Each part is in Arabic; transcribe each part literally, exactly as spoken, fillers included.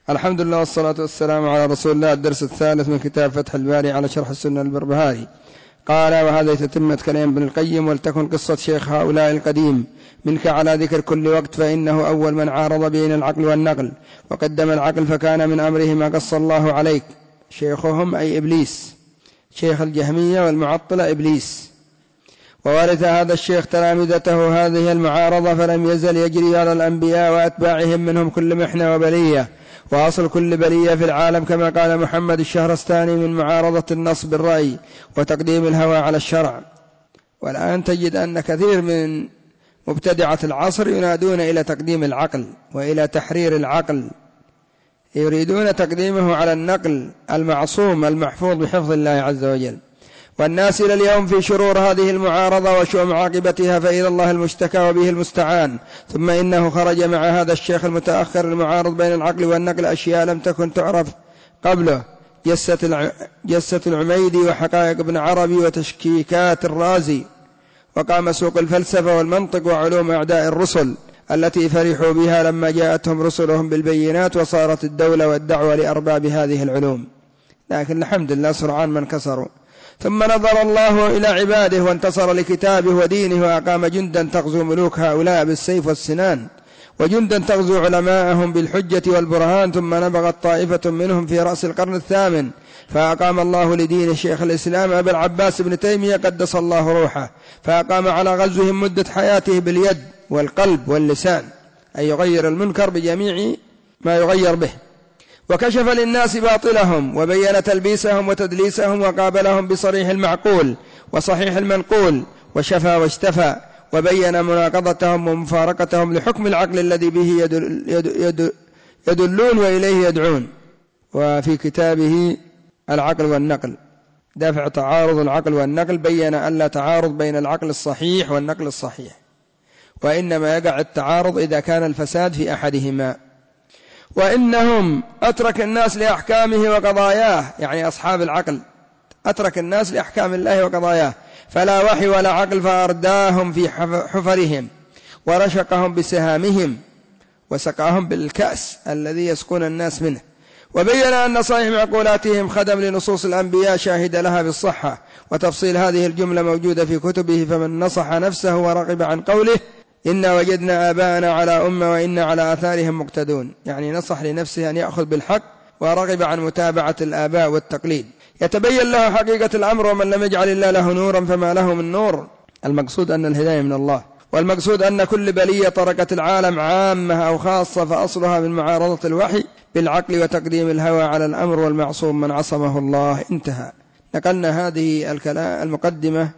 الحمد لله والصلاة والسلام على رسول الله. الدرس الثالث من كتاب فتح الباري على شرح السنة البربهاري. قال: وهذا تتمة كلام ابن القيم. ولتكن قصة شيخ هؤلاء القديم منك على ذكر كل وقت، فإنه أول من عارض بين العقل والنقل وقدم العقل، فكان من أمره ما قص الله عليك. شيخهم أي إبليس، شيخ الجهمية والمعطلة إبليس. وورث هذا الشيخ تلامذته هذه المعارضة، فلم يزل يجري على الأنبياء وأتباعهم منهم كل محنة وبلية، وأصل كل بلية في العالم، كما قال محمد الشهرستاني: من معارضة النص بالرأي وتقديم الهوى على الشرع. والآن تجد أن كثير من مبتدعة العصر ينادون إلى تقديم العقل وإلى تحرير العقل، يريدون تقديمه على النقل المعصوم المحفوظ بحفظ الله عز وجل. والناس إلى اليوم في شرور هذه المعارضة وشؤم عاقبتها، فإلى الله المشتكى وبه المستعان. ثم إنه خرج مع هذا الشيخ المتأخر المعارض بين العقل والنقل أشياء لم تكن تعرف قبله: جسة العميدي وحقائق ابن عربي وتشكيكات الرازي. وقام سوق الفلسفة والمنطق وعلوم أعداء الرسل التي فرحوا بها لما جاءتهم رسلهم بالبينات، وصارت الدولة والدعوة لأرباب هذه العلوم. لكن الحمد لله سرعان من كسروا. ثم نظر الله إلى عباده وانتصر لكتابه ودينه، وأقام جندا تغزو ملوك هؤلاء بالسيف والسنان، وجندا تغزو علماءهم بالحجة والبرهان. ثم نبغت طائفة منهم في رأس القرن الثامن، فأقام الله لدين شيخ الإسلام أبي العباس بن تيمية قدس الله روحه، فأقام على غزوهم مدة حياته باليد والقلب واللسان، أي يغير المنكر بجميع ما يغير به. وكشف للناس باطلهم وبين تلبيسهم وتدليسهم، وقابلهم بصريح المعقول وصحيح المنقول، وشفى واشتفى، وبين مناقضتهم ومفارقتهم لحكم العقل الذي به يدل يدل يدلون وإليه يدعون. وفي كتابه العقل والنقل دافع تعارض العقل والنقل بين أن لا تعارض بين العقل الصحيح والنقل الصحيح، وإنما يقع التعارض إذا كان الفساد في أحدهما. وإنهم أترك الناس لأحكامه وقضاياه، يعني أصحاب العقل أترك الناس لأحكام الله وقضاياه، فلا وحي ولا عقل، فأرداهم في حفرهم ورشقهم بسهامهم وسقاهم بالكأس الذي يسقون الناس منه. وبين أن صحيح معقولاتهم خدم لنصوص الأنبياء شاهد لها بالصحة، وتفصيل هذه الجملة موجودة في كتبه. فمن نصح نفسه ورغب عن قوله إنا وجدنا آباءنا على أمة وإنا على آثارهم مقتدون، يعني نصح لنفسه أن يأخذ بالحق ورغب عن متابعة الآباء والتقليد، يتبين له حقيقة الأمر. ومن لم يجعل الله له نورا فما له من نور. المقصود أن الهداية من الله، والمقصود أن كل بلية تركت العالم عامة أو خاصة فأصلها من معارضة الوحي بالعقل وتقديم الهوى على الأمر، والمعصوم من عصمه الله. انتهى. نقلنا هذه المقدمة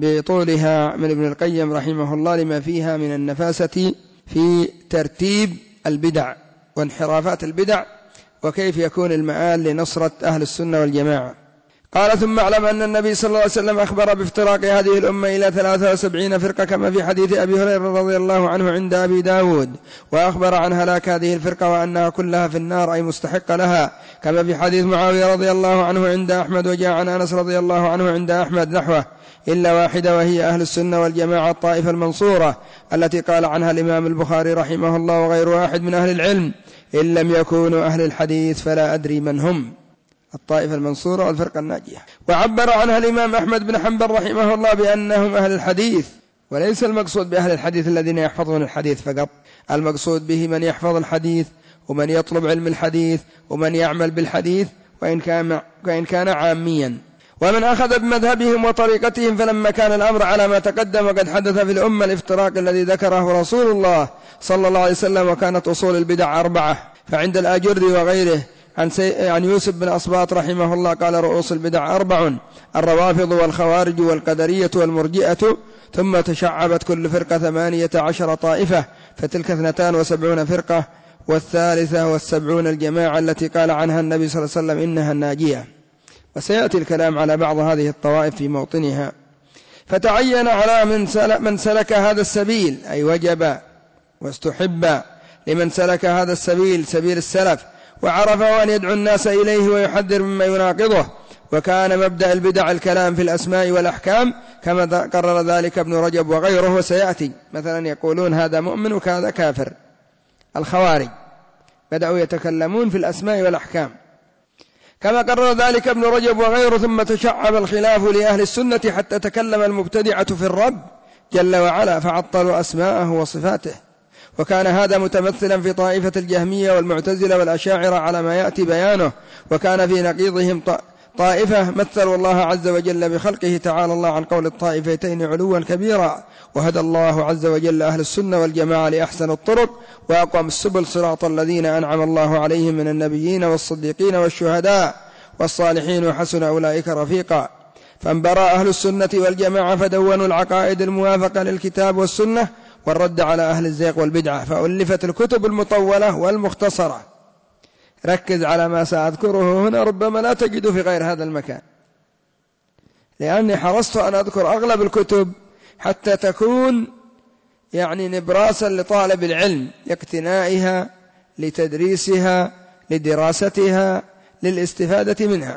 بطولها من ابن القيم رحمه الله لما فيها من النفاسة في ترتيب البدع وانحرافات البدع، وكيف يكون المآل لنصرة أهل السنة والجماعة. قال: ثم اعلم أن النبي صلى الله عليه وسلم أخبر بافتراق هذه الأمة إلى ثلاثة وسبعين فرقة، كما في حديث أبي هريرة رضي الله عنه عند أبي داود، وأخبر عن هلاك هذه الفرقة وأنها كلها في النار، أي مستحق لها، كما في حديث معاوية رضي الله عنه عند أحمد، وجاء عن أنس رضي الله عنه عند أحمد نحوه، إلا واحدة، وهي أهل السنة والجماعة الطائفة المنصورة، التي قال عنها الإمام البخاري رحمه الله وغير واحد من أهل العلم: إن لم يكونوا أهل الحديث فلا أدري من هم. الطائفة المنصورة والفرقة الناجية. وعبر عنها الإمام أحمد بن حنبل رحمه الله بأنهم أهل الحديث، وليس المقصود بأهل الحديث الذين يحفظون الحديث فقط، المقصود به من يحفظ الحديث ومن يطلب علم الحديث ومن يعمل بالحديث، وإن كان, وإن كان عاميا. ومن أخذ بمذهبهم وطريقتهم، فلما كان الأمر على ما تقدم وقد حدث في الأمة الافتراق الذي ذكره رسول الله صلى الله عليه وسلم، وكانت أصول البدع أربعة، فعند الآجري وغيره عن, عن يوسف بن أصباط رحمه الله قال: رؤوس البدع أربع: الروافض والخوارج والقدرية والمرجئة. ثم تشعبت كل فرقة ثمانية عشر طائفة، فتلك اثنتان وسبعون فرقة، والثالثة والسبعون الجماعة التي قال عنها النبي صلى الله عليه وسلم إنها الناجية. وسيأتي الكلام على بعض هذه الطوائف في موطنها. فتعين على من سلك, من سلك هذا السبيل، أي وجب واستحب لمن سلك هذا السبيل سبيل السلف وعرفه أن يدعو الناس إليه ويحذر مما يناقضه. وكان مبدأ البدع الكلام في الأسماء والأحكام، كما قرر ذلك ابن رجب وغيره، وسيأتي. مثلا يقولون هذا مؤمن وهذا كافر، الخوارج بدأوا يتكلمون في الأسماء والأحكام، كما قرر ذلك ابن رجب وغيره. ثم تشعب الخلاف لأهل السنة حتى تكلم المبتدعة في الرب جل وعلا فعطلوا أسماءه وصفاته، وكان هذا متمثلا في طائفة الجهمية والمعتزلة والأشاعرة على ما يأتي بيانه، وكان في نقيضهم طائفة مثلوا الله عز وجل بخلقه، تعالى الله عن قول الطائفتين علوا كبيرا. وهدى الله عز وجل أهل السنة والجماعة لأحسن الطرق وأقوم السبل صراط الذين أنعم الله عليهم من النبيين والصديقين والشهداء والصالحين وحسن أولئك رفيقا. فانبرى أهل السنة والجماعة فدونوا العقائد الموافقة للكتاب والسنة والرد على أهل الزيغ والبدعة، فألفت الكتب المطولة والمختصرة. ركز على ما سأذكره هنا، ربما لا تجد في غير هذا المكان، لأني حرصت أن أذكر أغلب الكتب حتى تكون يعني نبراسا لطالب العلم لاقتنائها، لتدريسها، لدراستها، للاستفادة منها.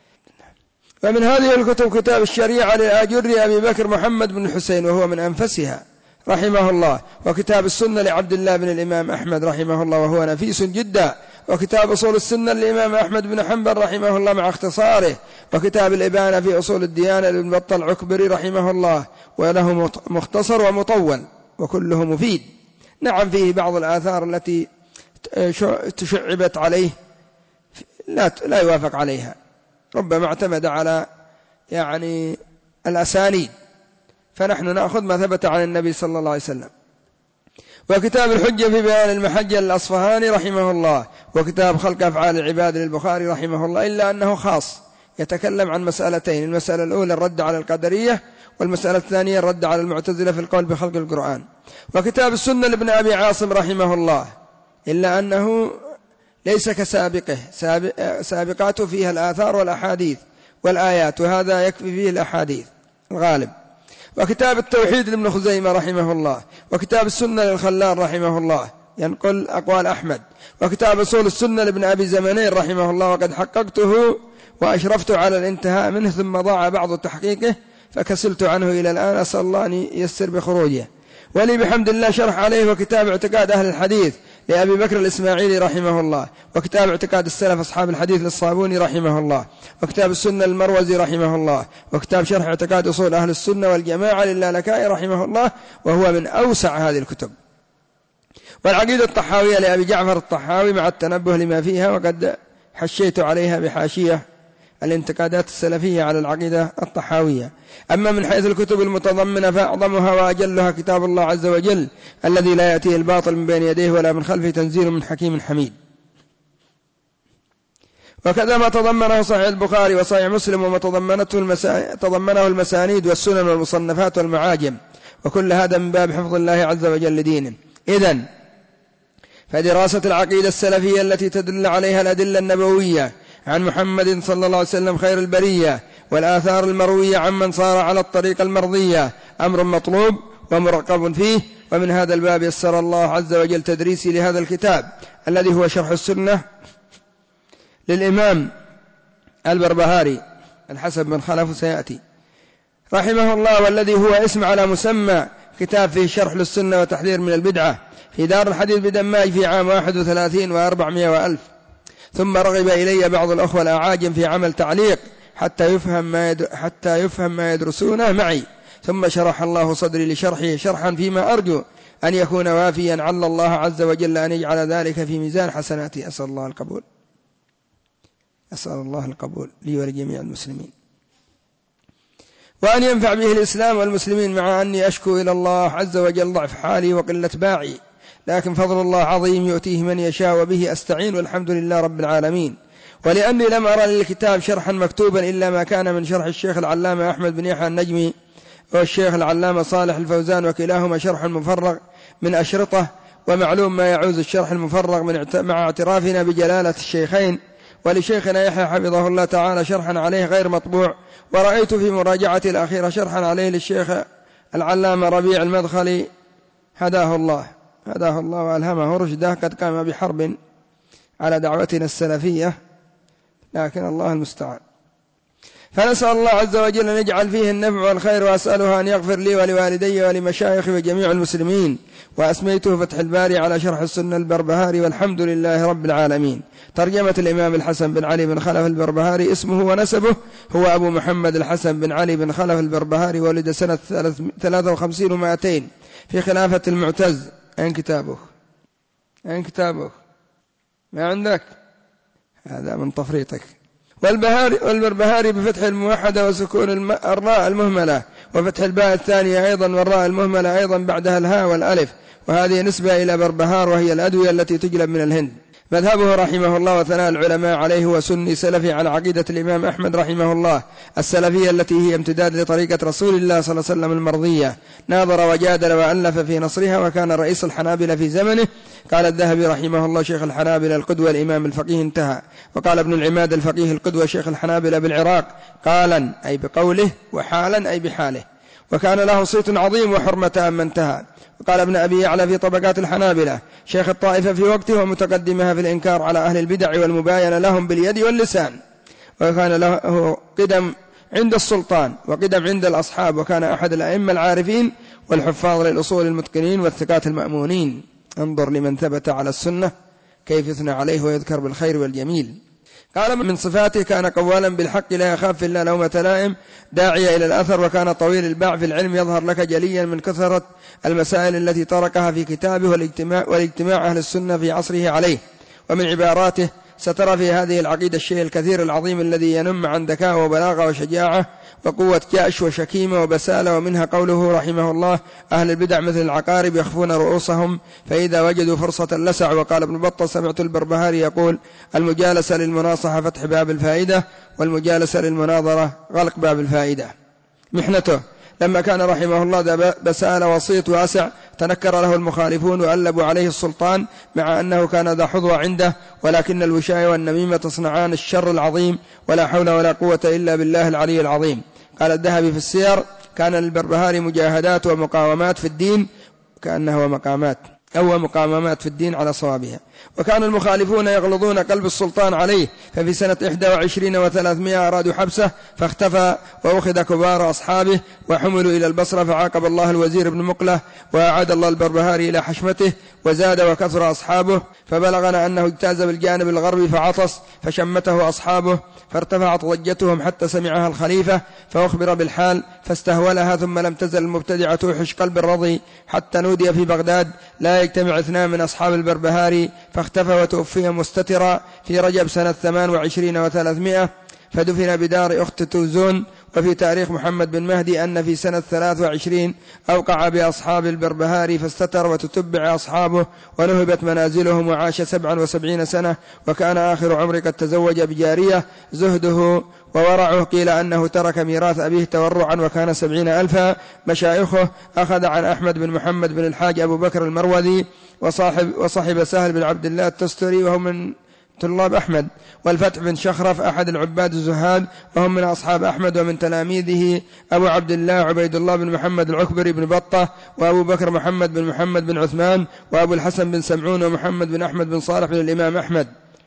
فمن هذه الكتب كتاب الشريعة للآجري أبي بكر محمد بن الحسين وهو من أنفسها رحمه الله، وكتاب السنة لعبد الله بن الإمام أحمد رحمه الله وهو نفيس جدا، وكتاب أصول السنة للإمام أحمد بن حنبل رحمه الله مع اختصاره، وكتاب الإبانة في أصول الديانة لابن بطة العكبري رحمه الله وله مختصر ومطول وكله مفيد. نعم فيه بعض الآثار التي تشعبت عليه لا لا يوافق عليها، ربما اعتمد على يعني الأسانيد، فنحن نأخذ ما ثبت عن النبي صلى الله عليه وسلم. وكتاب الحجة في بيان المحجة للأصفهاني رحمه الله، وكتاب خلق أفعال العباد للبخاري رحمه الله، إلا أنه خاص يتكلم عن مسألتين: المسألة الأولى الرد على القدرية، والمسألة الثانية الرد على المعتزلة في القول بخلق القرآن. وكتاب السنة لابن أبي عاصم رحمه الله، إلا أنه ليس كسابقه، سابقاته فيها الآثار والأحاديث والآيات، وهذا يكفي فيه الأحاديث الغالب. وكتاب التوحيد لابن خزيمة رحمه الله، وكتاب السنة للخلال رحمه الله ينقل أقوال أحمد، وكتاب أصول السنة لابن أبي زمنين رحمه الله، وقد حققته وأشرفت على الانتهاء منه ثم ضاع بعض تحقيقه فكسلت عنه إلى الآن، أسأل الله أن ييسر بخروجه. ولي بحمد الله شرح عليه، وكتاب اعتقاد أهل الحديث لأبي بكر الإسماعيلي رحمه الله، وكتاب اعتقاد السلف أصحاب الحديث للصابوني رحمه الله، وكتاب السنة المروزي رحمه الله، وكتاب شرح اعتقاد أصول أهل السنة والجماعة للالكائي رحمه الله وهو من أوسع هذه الكتب. والعقيدة الطحاوية لأبي جعفر الطحاوي مع التنبه لما فيها، وقد حشيت عليها بحاشية الانتقادات السلفية على العقيدة الطحاوية. أما من حيث الكتب المتضمنة فأعظمها وأجلها كتاب الله عز وجل الذي لا يأتيه الباطل من بين يديه ولا من خلفه، تنزيل من حكيم حميد. وكذا ما تضمنه صحيح البخاري وصحيح مسلم، وما تضمنته المسا... تضمنه المسانيد والسنن والمصنفات والمعاجم، وكل هذا من باب حفظ الله عز وجل لدينه. إذن فدراسة العقيدة السلفية التي تدل عليها الأدلة النبوية عن محمد صلى الله عليه وسلم خير البرية، والآثار المروية عمن صار على الطريق المرضية، أمر مطلوب ومرقب فيه. ومن هذا الباب يسر الله عز وجل تدريسي لهذا الكتاب الذي هو شرح السنة للإمام البربهاري الحسب من خلف سيأتي رحمه الله، والذي هو اسم على مسمى، كتاب فيه شرح للسنة وتحذير من البدعة، في دار الحديث بدماج في عام واحد وثلاثين وأربعمائة وألف. ثم رغب إلي بعض الأخوة الأعاجم في عمل تعليق حتى يفهم ما يدر حتى يفهم ما يدرسونه معي، ثم شرح الله صدري لشرحه شرحا فيما أرجو أن يكون وافيا، عل الله عز وجل أن يجعل ذلك في ميزان حسناتي. أسأل الله القبول، أسأل الله القبول لي ولجميع المسلمين، وأن ينفع به الإسلام والمسلمين، مع أني أشكو إلى الله عز وجل ضعف حالي وقلة باعي، لكن فضل الله عظيم يؤتيه من يشاء وبه أستعين، والحمد لله رب العالمين. ولأني لم أرى للكتاب شرحا مكتوبا إلا ما كان من شرح الشيخ العلامة أحمد بن يحيى النجمي والشيخ العلامة صالح الفوزان، وكلاهما شرح مفرغ من أشرطة، ومعلوم ما يعوز الشرح المفرغ من مع اعترافنا بجلالة الشيخين. ولشيخنا يحيى حفظه الله تعالى شرحا عليه غير مطبوع، ورأيت في مراجعتي الأخيرة شرحا عليه للشيخ العلامة ربيع المدخلي هداه الله هداه الله وألهمه رشده، قد قام بحرب على دعوتنا السلفية، لكن الله المستعان. فنسأل الله عز وجل أن يجعل فيه النفع والخير، وأسأله أن يغفر لي ولوالدي ولمشايخي وجميع المسلمين. وأسميته فتح الباري على شرح السنة البربهاري، والحمد لله رب العالمين. ترجمة الإمام الحسن بن علي بن خلف البربهاري. اسمه ونسبه هو أبو محمد الحسن بن علي بن خلف البربهاري، ولد سنة ثلاثة وخمسين ومائتين في خلافة المعتز. أين كتابه؟ أين كتابه؟ ما عندك؟ هذا من تفريطك. والبهاري والبربهاري بفتح الموحدة وسكون الراء المهملة، وفتح الباء الثانية أيضا، والراء المهملة أيضا بعدها الهاء والألف، وهذه نسبة إلى بربهار، وهي الأدوية التي تجلب من الهند. مذهبه رحمه الله وثناء العلماء عليه هو سني سلفي على عقيدة الإمام أحمد رحمه الله السلفية، التي هي امتداد لطريقة رسول الله صلى الله عليه وسلم المرضية. ناظر وجادل وألف في نصرها، وكان رئيس الحنابلة في زمنه. قال الذهبي رحمه الله شيخ الحنابلة القدوة الإمام الفقيه انتهى. وقال ابن العماد الفقيه القدوة شيخ الحنابلة بالعراق قالا أي بقوله، وحالا أي بحاله، وكان له صيت عظيم وحرمة أما انتهى. وقال ابن أبي يعلى في طبقات الحنابلة شيخ الطائفة في وقته ومتقدمها في الإنكار على أهل البدع والمباينة لهم باليد واللسان، وكان له قدم عند السلطان وقدم عند الأصحاب، وكان أحد الأئمة العارفين والحفاظ للأصول المتقنين والثقات المأمونين. انظر لمن ثبت على السنة كيف يثنى عليه ويذكر بالخير والجميل. قال من صفاته كان قوالا بالحق لا يخاف إلا لومة لائم، داعية إلى الأثر، وكان طويل الباع في العلم يظهر لك جليا من كثرة المسائل التي تركها في كتابه والاجتماع, والاجتماع أهل السنة في عصره عليه. ومن عباراته سترى في هذه العقيدة الشيء الكثير العظيم الذي ينم عن ذكاء وبلاغة وشجاعة وقوة جأش وشكيمة وبسالة. ومنها قوله رحمه الله أهل البدع مثل العقارب يخفون رؤوسهم فإذا وجدوا فرصة لسع. وقال ابن بطة سمعت البربهاري يقول المجالسة للمناصحة فتح باب الفائدة، والمجالسة للمناظرة غلق باب الفائدة. محنته لما كان رحمه الله ذا بسالة وصيت واسع تنكر له المخالفون وألبوا عليه السلطان، مع أنه كان ذا حظوة عنده، ولكن الوشاية والنميمة تصنعان الشر العظيم، ولا حول ولا قوة إلا بالله العلي العظيم. قال الذهبي في السير كان للبربهاري مجاهدات ومقاومات في الدين، كأنه مقامات أو مقامات في الدين على صوابها. وكان المخالفون يغلظون قلب السلطان عليه، ففي سنة إحدى وعشرين وثلاثمائة أرادوا حبسه فاختفى، وأخذ كبار أصحابه وحملوا إلى البصرة، فعاقب الله الوزير بن مقلة وأعاد الله البربهاري إلى حشمته، وزاد وكثر أصحابه، فبلغنا أنه اجتاز بالجانب الغربي فعطس فشمته أصحابه، فارتفعت ضجتهم حتى سمعها الخليفة، فأخبر بالحال فاستهولها، ثم لم تزل المبتدعة توحش قلب الرضي حتى نودي في بغداد لا يجتمع اثنان من أصحاب البربهاري، فاختفى وتوفي مستترا في رجب سنة ثمان وعشرين وثلاثمائة، فدفن بدار أخت توزون. وفي تاريخ محمد بن مهدي أن في سنة ثلاث وعشرين أوقع بأصحاب البربهاري فاستتر وتتبع أصحابه ونهبت منازلهم، وعاش سبعا وسبعين سنة، وكان آخر عمره قد تزوج بجارية. زهده وورعه قيل أنه ترك ميراث أبيه تورعا، وكان سبعين ألفا. مشايخه أخذ عن أحمد بن محمد بن الحاج أبو بكر المروذي، وصاحب, وصاحب سهل بن عبد الله التستري وهم من طلاب أحمد، والفتح بن شخرف أحد العباد الزهاد وهم من أصحاب أحمد. ومن تلاميذه أبو عبد الله عبيد الله بن محمد العكبري بن بطة، وأبو بكر محمد بن محمد بن عثمان، وأبو الحسن بن سمعون، ومحمد بن أحمد بن صالح بن الإمام أحمد.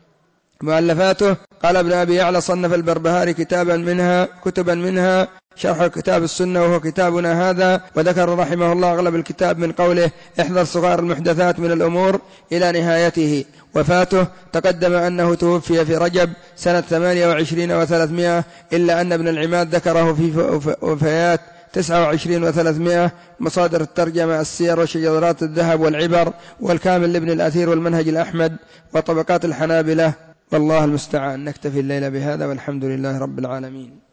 مؤلفاته قال ابن أبي يعلى صنف البربهاري كتابا منها كتبا منها شرح كتاب السنة وهو كتابنا هذا، وذكر رحمه الله أغلب الكتاب من قوله احذر صغار المحدثات من الأمور إلى نهايته. وفاته تقدم أنه توفي في رجب سنة ثمانية وعشرين وثلاثمائة، إلا أن ابن العماد ذكره في وفيات تسعة وعشرين وثلاثمائة. مصادر الترجمة السير وشجرات الذهب والعبر، والكامل لابن الأثير والمنهج الأحمد وطبقات الحنابلة. والله المستعان. نكتفي الليلة بهذا والحمد لله رب العالمين.